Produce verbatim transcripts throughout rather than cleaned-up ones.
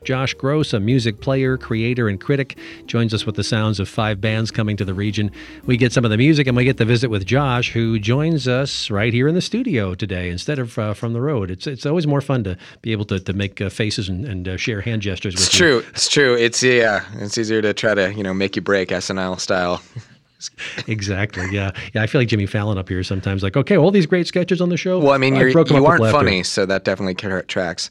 Josh Gross, a music player, creator, and critic, joins us with the sounds of five bands coming to the region. We get some of the music, and we get to visit with Josh, who joins us right here in the studio today instead of uh, from the road. It's it's always more fun to be able to, to make uh, faces and, and uh, share hand gestures with it's you. It's true. It's true. It's, yeah, it's easier to try to, you know, make you break S N L style. Exactly. Yeah. Yeah. I feel like Jimmy Fallon up here sometimes. Like, okay, all these great sketches on the show. Well, I mean, I you're, broke 'em you up with aren't laughter. funny, so that definitely car- tracks.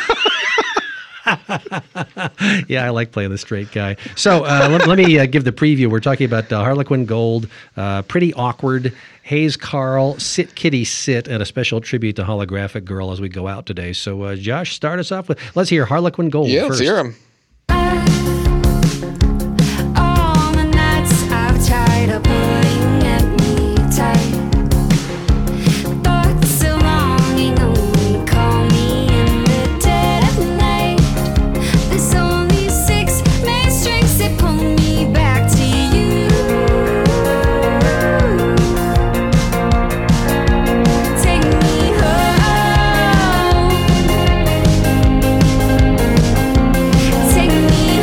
Yeah, I like playing the straight guy. So uh, let, let me uh, give the preview. We're talking about uh, Harlequin Gold, uh, Pretty Awkward, Hayes Carll, Sit Kitty Sit, and a special tribute to Holographic Girl as we go out today. So, uh, Josh, start us off with, let's hear Harlequin Gold Yeah, first. let's hear 'em. All the nights I've tried are pulling at me tight. Thoughts of longing only call me in the dead of night. There's only six main strings that pull me back to you. Take me home. Take me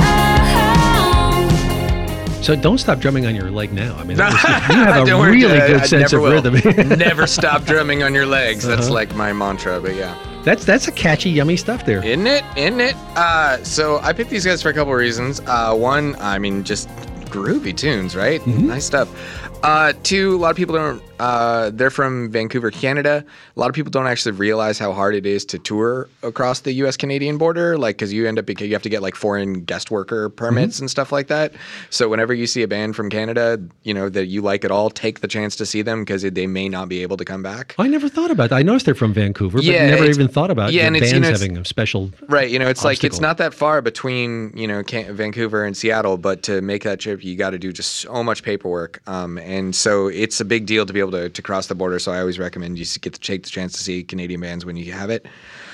home. So don't stop drumming on your leg now. I mean, that was, you have a Don't worry, really uh, good I sense never of will. rhythm. Never stop drumming on your legs. That's Uh-huh. like my mantra, but yeah. That's that's a catchy, yummy stuff there. Isn't it? Isn't it? Uh, so I picked these guys for a couple of reasons. Uh, one, I mean, just groovy tunes, right? Mm-hmm. Nice stuff. Uh, two, a lot of people don't, uh, they're from Vancouver, Canada. A lot of people don't actually realize how hard it is to tour across the U S Canadian border, like, because you end up, you have to get like foreign guest worker permits Mm-hmm. and stuff like that. So whenever you see a band from Canada, you know, that you like at all, take the chance to see them because they may not be able to come back. I never thought about that. I noticed they're from Vancouver, but Yeah, never it's- even thought about yeah, the and it's, bands you know, it's- having a special Right, you know, it's like it's obstacle. not that far between, you know, Can- Vancouver and Seattle, but to make that trip, you got to do just so much paperwork, um, and so it's a big deal to be able to, to cross the border. So I always recommend you get to take the chance to see Canadian bands when you have it.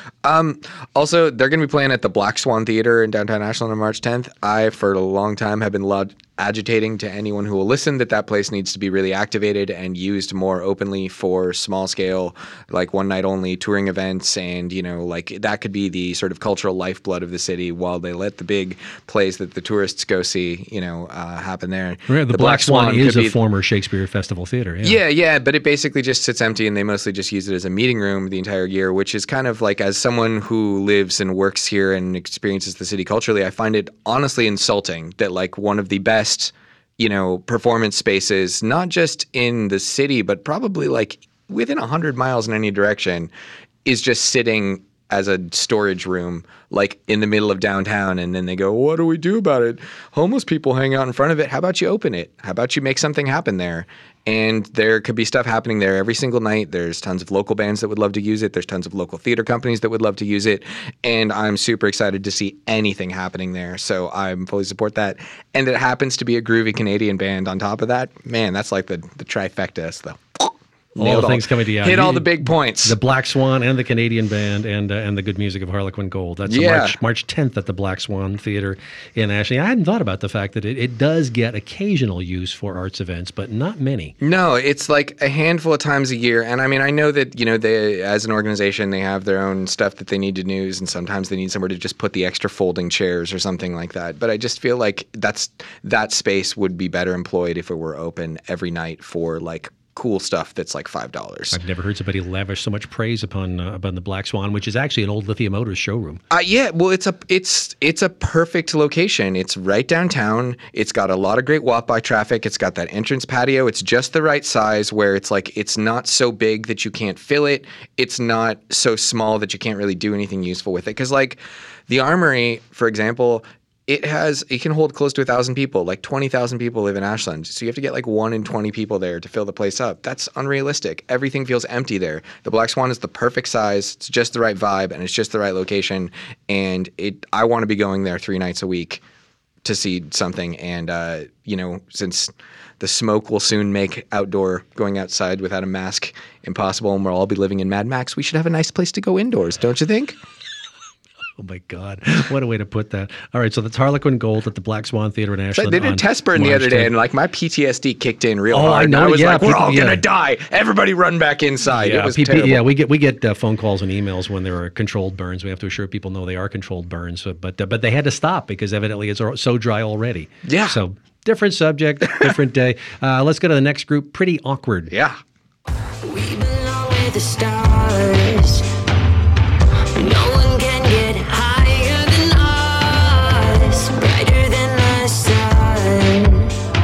Um, also, they're going to be playing at the Black Swan Theater in downtown Ashland on March tenth. I, for a long time, have been loud agitating to anyone who will listen that that place needs to be really activated and used more openly for small scale, like one night only touring events. And, you know, like that could be the sort of cultural lifeblood of the city while they let the big plays that the tourists go see, you know, uh, happen there. Right, the, Black Swan, is could a be- former Shakespeare Festival theater. Yeah. yeah, yeah, but it basically just sits empty, and they mostly just use it as a meeting room the entire year, which is kind of like, as someone who lives and works here and experiences the city culturally, I find it honestly insulting that like one of the best, you know, performance spaces, not just in the city, but probably like within a hundred miles in any direction, is just sitting as a storage room, like in the middle of downtown. And then they go, what do we do about it? Homeless people hang out in front of it. How about you open it? How about you make something happen there? And there could be stuff happening there every single night. There's tons of local bands that would love to use it. There's tons of local theater companies that would love to use it. And I'm super excited to see anything happening there. So I'm fully support that. And it happens to be a groovy Canadian band on top of that. Man, that's like the, the trifecta. It's the All nailed the things coming to you. Hit You- all the big points. The Black Swan and the Canadian band and uh, and the good music of Harlequin Gold. That's a Yeah. March March tenth at the Black Swan Theater in Ashley. I hadn't thought about the fact that it, it does get occasional use for arts events, but not many. No, it's like a handful of times a year. And I mean, I know that, you know, they, as an organization, they have their own stuff that they need to news, and sometimes they need somewhere to just put the extra folding chairs or something like that. But I just feel like that's that space would be better employed if it were open every night for like cool stuff that's like five dollars. I've never heard somebody lavish so much praise upon uh, upon the Black Swan, which is actually an old Lithia Motors showroom. Uh, yeah, well, it's a it's it's a perfect location. It's right downtown. It's got a lot of great walk-by traffic. It's got that entrance patio. It's just the right size where it's like it's not so big that you can't fill it. It's not so small that you can't really do anything useful with it. Because like the Armory, for example, it has it can hold close to a thousand people. Like twenty thousand people live in Ashland, so you have to get like one in twenty people there to fill the place up. That's unrealistic. Everything feels empty there. The Black Swan is the perfect size. It's just the right vibe, and it's just the right location. And it, I want to be going there three nights a week to see something. And uh, you know, since the smoke will soon make outdoor going outside without a mask impossible, and we'll all be living in Mad Max, we should have a nice place to go indoors, don't you think? Oh my God. What a way to put that. All right. So that's Harlequin Gold at the Black Swan Theater in So Ashland. they did on test burn the March other day, tenth. and like my P T S D kicked in real Oh, hard. I and know, I was yeah, like, we're people- all yeah. gonna die. Everybody run back inside. Yeah, it was P P terrible. yeah, we get we get uh, phone calls and emails when there are controlled burns. We have to assure people know they are controlled burns, so, but uh, but they had to stop because evidently it's so dry already. Yeah. So different subject, different day. Uh, let's go to the next group. Pretty Awkward. Yeah. We belong with the stars. No one can get higher than us, brighter than the sun.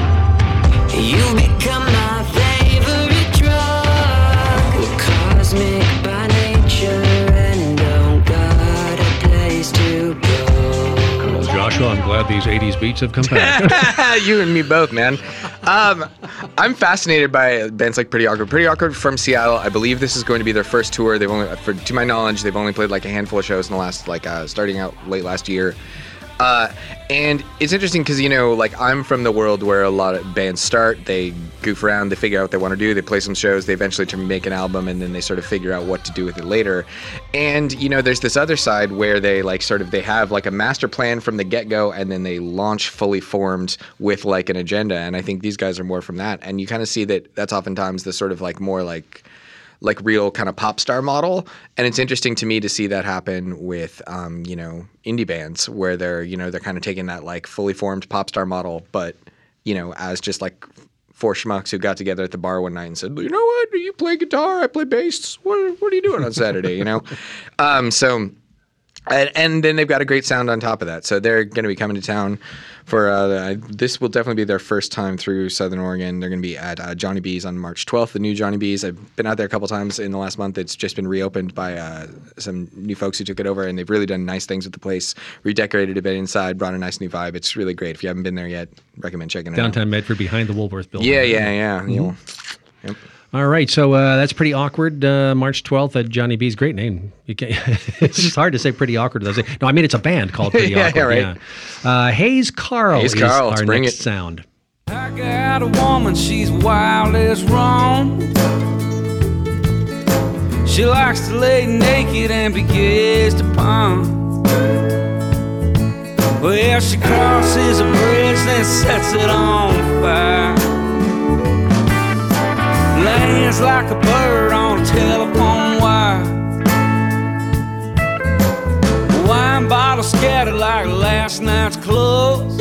You've become my favorite drug. We're cosmic by nature and don't got a place to go. Well, Joshua, I'm glad these eighties beats have come back. You and me both, man. Um, I'm fascinated by bands like Pretty Awkward. Pretty Awkward from Seattle. I believe this is going to be their first tour. They've only, for, to my knowledge, they've only played like a handful of shows in the last, like, uh, starting out late last year. Uh, and it's interesting because, you know, like I'm from the world where a lot of bands start, they goof around, they figure out what they want to do, they play some shows, they eventually to make an album, and then they sort of figure out what to do with it later. And, you know, there's this other side where they like sort of, they have like a master plan from the get-go, and then they launch fully formed with like an agenda. And I think these guys are more from that. And you kind of see that that's oftentimes the sort of like more like, like real kind of pop star model. And it's interesting to me to see that happen with, um, you know, indie bands where they're, you know, they're kind of taking that like fully formed pop star model, but, you know, as just like four schmucks who got together at the bar one night and said, you know what, you play guitar, I play bass. What, what are you doing on Saturday, you know? Um, so, and, and then they've got a great sound on top of that. So they're going to be coming to town for, uh, this will definitely be their first time through Southern Oregon. They're going to be at uh, Johnny B's on March twelfth, the new Johnny B's. I've been out there a couple times in the last month. It's just been reopened by uh, some new folks who took it over, and they've really done nice things with the place, redecorated a bit inside, brought a nice new vibe. It's really great. If you haven't been there yet, recommend checking it out. Downtown Medford behind the Woolworth building. Yeah, yeah, yeah. Mm-hmm. You know, yep. All right, so uh, that's Pretty Awkward. Uh, March twelfth at Johnny B's. Great name. You can't, it's just hard to say Pretty Awkward. No, I mean it's a band called Pretty Yeah, Awkward. yeah, right. Yeah. Uh, Hayes Carl Hayes is Carl, let's our bring next it. sound. I got a woman, she's wild as wrong. She likes to lay naked and be gazed upon. Well, she crosses a bridge, then sets it on fire. Lands like a bird on a telephone wire. Wine bottles scattered like last night's clothes.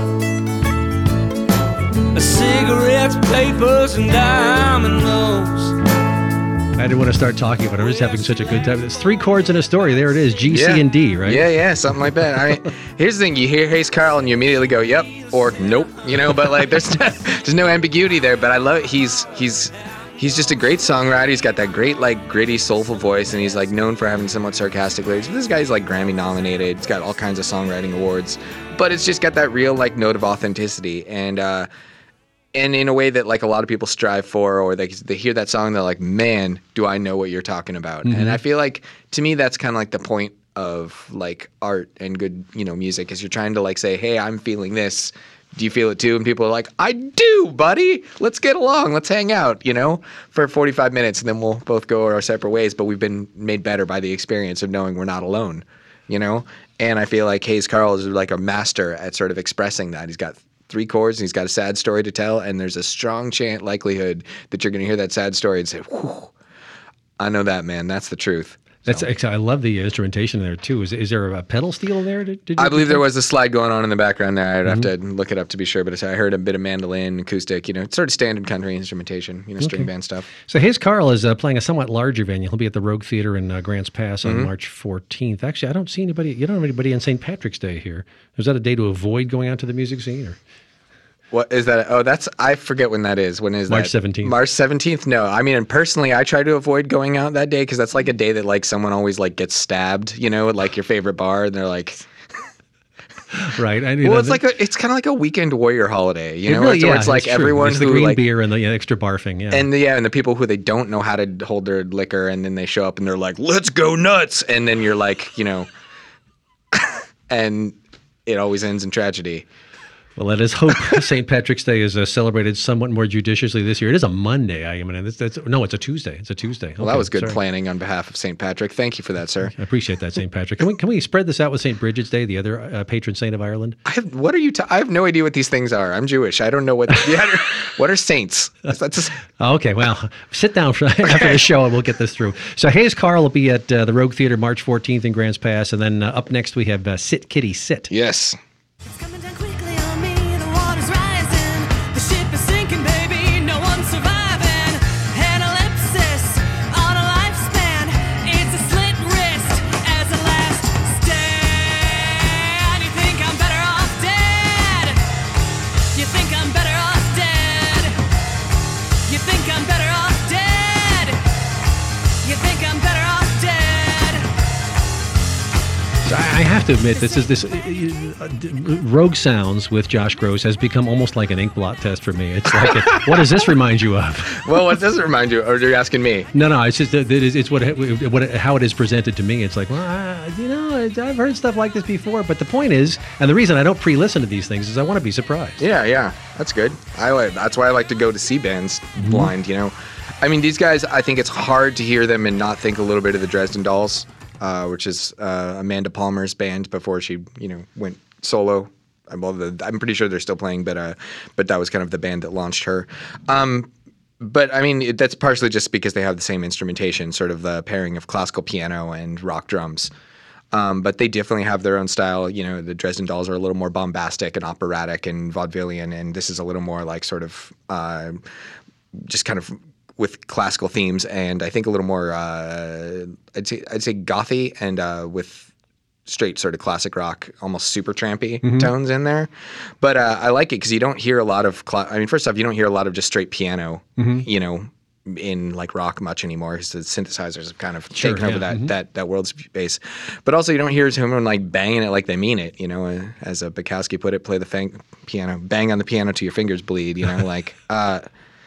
Cigarettes, papers, and diamond notes. I didn't want to start talking, but I'm just having such a good time. It's three chords in a story. There it is, G, Yeah. C, and D, right? Yeah, yeah, something like that. I mean, here's the thing: you hear Hayes Carl, and you immediately go, "Yep," or "Nope," you know. But like, there's no, there's no ambiguity there. But I love it. He's he's he's just a great songwriter. He's got that great like gritty, soulful voice, and he's like known for having somewhat sarcastic lyrics. But this guy's like Grammy nominated. He's got all kinds of songwriting awards, but it's just got that real like note of authenticity and. uh And in a way that like a lot of people strive for, or they they hear that song, they're like, "Man, do I know what you're talking about?" Mm-hmm. And I feel like to me that's kind of like the point of like art and good, you know, music is you're trying to like say, "Hey, I'm feeling this. Do you feel it too?" And people are like, "I do, buddy. Let's get along. Let's hang out, you know, for forty-five minutes, and then we'll both go our separate ways." But we've been made better by the experience of knowing we're not alone, you know. And I feel like Hayes Carl is like a master at sort of expressing that. He's got three chords, and he's got a sad story to tell, and there's a strong chance likelihood that you're going to hear that sad story and say, "Whew, I know that, man. That's the truth." That's So, I love the instrumentation there too. Is is there a pedal steel there? Did, did you I believe there was a slide going on in the background there. I'd have Mm-hmm. to look it up to be sure, but it's, I heard a bit of mandolin, acoustic, you know, it's sort of standard country instrumentation, you know, string band stuff. So Hayes Carl is uh, playing a somewhat larger venue. He'll be at the Rogue Theater in uh, Grants Pass on Mm-hmm. March fourteenth. Actually, I don't see anybody. You don't have anybody on Saint Patrick's Day here. Is that a day to avoid going out to the music scene? Or? What is that? Oh, that's, I forget when that is. When is March that? seventeenth. March seventeenth? No. I mean, and personally, I try to avoid going out that day because that's like a day that like someone always like gets stabbed, you know, at like your favorite bar, and they're like, Right. I knew well, that. it's like a, it's kind of like a weekend warrior holiday, you It know? really- it's, where yeah, it's like it's true. everyone It's the who green like, beer and the yeah, extra barfing. Yeah. and the, yeah, and the people who they don't know how to hold their liquor, and then they show up and they're like, "Let's go nuts," and then you're like, you know, and it always ends in tragedy. Well, let us hope Saint Patrick's Day is uh, celebrated somewhat more judiciously this year. It is a Monday. I mean, it's, it's, no, it's a Tuesday. It's a Tuesday. Well, Okay, that was good sorry. planning on behalf of Saint Patrick. Thank you for that, sir. I appreciate that, Saint Patrick. Can we can we spread this out with Saint Bridget's Day, the other uh, patron saint of Ireland? I have, what are you? Ta- I have no idea what these things are. I'm Jewish. I don't know what. Yeah, what are saints? That's, that's Oh, okay, well, sit down for, after the show and we'll get this through. So Hayes Carl will be at uh, the Rogue Theater March fourteenth in Grants Pass, and then uh, up next we have uh, Sit Kitty Sit. yes. It's coming down quickly on me, the water's rising. The ship is sinking, baby, no one's surviving. An ellipsis on a lifespan. It's a slit wrist as a last stand. You think I'm better off dead? You think I'm better off dead? You think I'm better off dead? You think I'm better off dead? So I I have to admit, this is this uh, uh, Rogue Sounds with Josh Gross has become almost like an ink blot test for me. It's like, a, what does this remind you of? Well, what does it remind you? Or are you asking me? No, no, it's just that it is, it's what it, what it, how it is presented to me. It's like, well, I, you know, I've heard stuff like this before, but the point is, and the reason I don't pre-listen to these things is I want to be surprised. Yeah, yeah, that's good. I like- that's why I like to go to see bands blind. You know, I mean, these guys. I think it's hard to hear them and not think a little bit of the Dresden Dolls, uh, which is uh, Amanda Palmer's band before she, you know, went solo. I'm, well, the, I'm pretty sure they're still playing, but uh, but that was kind of the band that launched her. Um, but I mean, it, that's partially just because they have the same instrumentation, sort of the pairing of classical piano and rock drums. Um, but they definitely have their own style. You know, the Dresden Dolls are a little more bombastic and operatic and vaudevillian, and this is a little more like sort of uh, just kind of with classical themes, and I think a little more uh, I'd say I'd say gothy and uh, with straight sort of classic rock, almost super trampy Mm-hmm. tones in there. But uh, I like it because you don't hear a lot of. Cl- I mean, first off, you don't hear a lot of just straight piano. Mm-hmm. You know. In like rock much anymore, because the synthesizers have kind of Sure, taken over yeah, that, mhm. that that world space. But also, you don't hear someone like banging it like they mean it. You know, uh, as uh, Bukowski put it, play the fang- piano, bang on the piano till your fingers bleed. You know, like uh,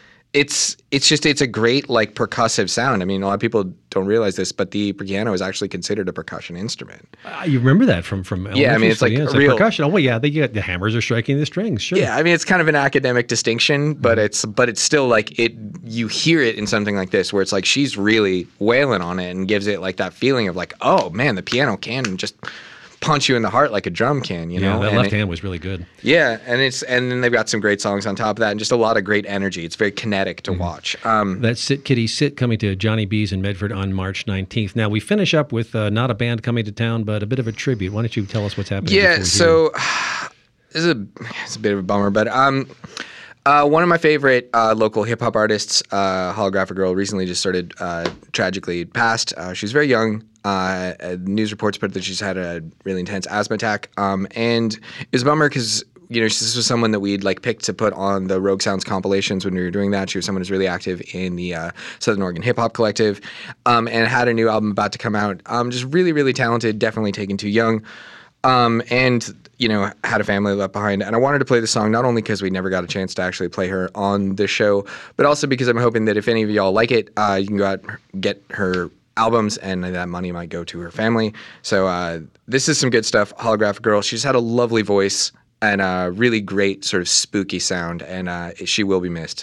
it's it's just it's a great like percussive sound. I mean, a lot of people don't realize this, but the piano is actually considered a percussion instrument. Uh, you remember that from from Yeah, I mean, elementary it's like school, yeah, a real- percussion. Oh, well, yeah, they get the hammers are striking the strings. Sure. Yeah, I mean, it's kind of an academic distinction, but it's but it's still like it. You hear it in something like this, where it's like she's really wailing on it and gives it like that feeling of like, oh man, the piano can just punch you in the heart like a drum can, you Yeah, know. that And left it- hand was really good. Yeah, and it's and then they've got some great songs on top of that, and just a lot of great energy. It's very kinetic to watch. Um, That's Sit Kitty Sit coming to Johnny B's in Medford on March nineteenth. Now, we finish up with uh, not a band coming to town, but a bit of a tribute. Why don't you tell us what's happening? before Yeah, we do so this is a it's a bit of a bummer, but um, uh, one of my favorite uh, local hip hop artists, uh, Holographic Girl, recently just started uh, tragically passed. Uh, she was very young. Uh, uh, news reports put that she's had a really intense asthma attack, um, and it was a bummer because you know this was someone that we'd like picked to put on the Rogue Sounds compilations when we were doing that. She was someone who's really active in the uh, Southern Oregon Hip Hop Collective, um, and had a new album about to come out. Um, just really, really talented. Definitely taken too young. Um, and, you know, had a family left behind. And I wanted to play the song not only because we never got a chance to actually play her on the show, but also because I'm hoping that if any of y'all like it, uh, you can go out and get her albums and that money might go to her family. So uh, this is some good stuff. Holographic Girl. She's had a lovely voice and a really great sort of spooky sound, and uh, she will be missed.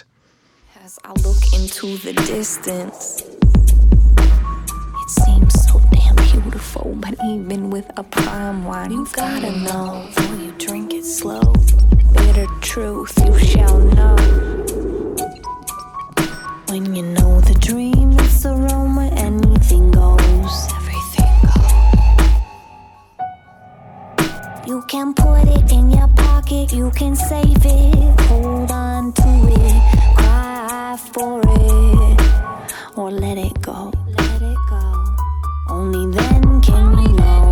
As I look into the distance, it seems so damn beautiful. But even with a prime wine, you gotta know before you drink it slow. Bitter truth you shall know. When you know the dream, its aroma, anything goes. Everything goes. You can put it in your pocket, you can save it, hold on to it, cry for it, or let it go. Let it go. Only then can you know.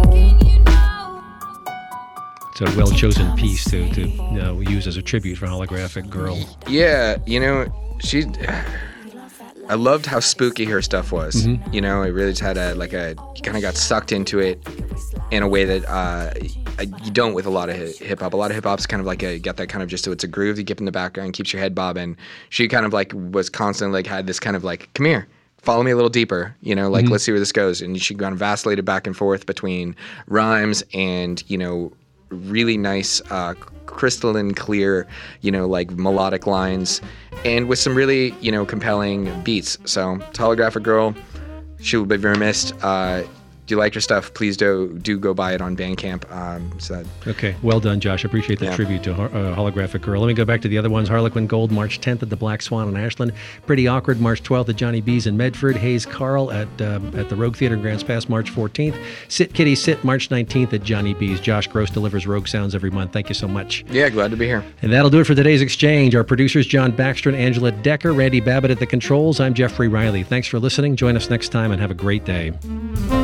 It's a well-chosen piece to, to you know, use as a tribute for Holographic Girl. Yeah, you know, she. I loved how spooky her stuff was. Mm-hmm. You know, it really just had a like a. You kind of got sucked into it in a way that uh, you don't with a lot of hip hop. A lot of hip hop's kind of like a got that kind of just so it's a groove you get in the background, keeps your head bobbing. She kind of like was constantly like had this kind of like come here. Follow me a little deeper, you know, like, Mm-hmm. let's see where this goes. And she kind of vacillated back and forth between rhymes and, you know, really nice, uh, crystalline clear, you know, like melodic lines, and with some really, you know, compelling beats. So it's Holographic Girl. She will be very missed. Uh, If you like her stuff, please do do go buy it on Bandcamp. Um, so that, Okay, well done, Josh. Appreciate that Yeah. tribute to uh, Holographic Girl. Let me go back to the other ones. Harlequin Gold, March tenth at the Black Swan in Ashland. Pretty Awkward, March twelfth at Johnny B's in Medford. Hayes Carl at um, at the Rogue Theater in Grants Pass, March fourteenth. Sit Kitty Sit, March nineteenth at Johnny B's. Josh Gross delivers Rogue Sounds every month. Thank you so much. yeah, glad to be here. And that'll do it for today's exchange. Our producers, John Baxter and Angela Decker, Randy Babbitt at the controls. I'm Jeffrey Riley. Thanks for listening. Join us next time and have a great day.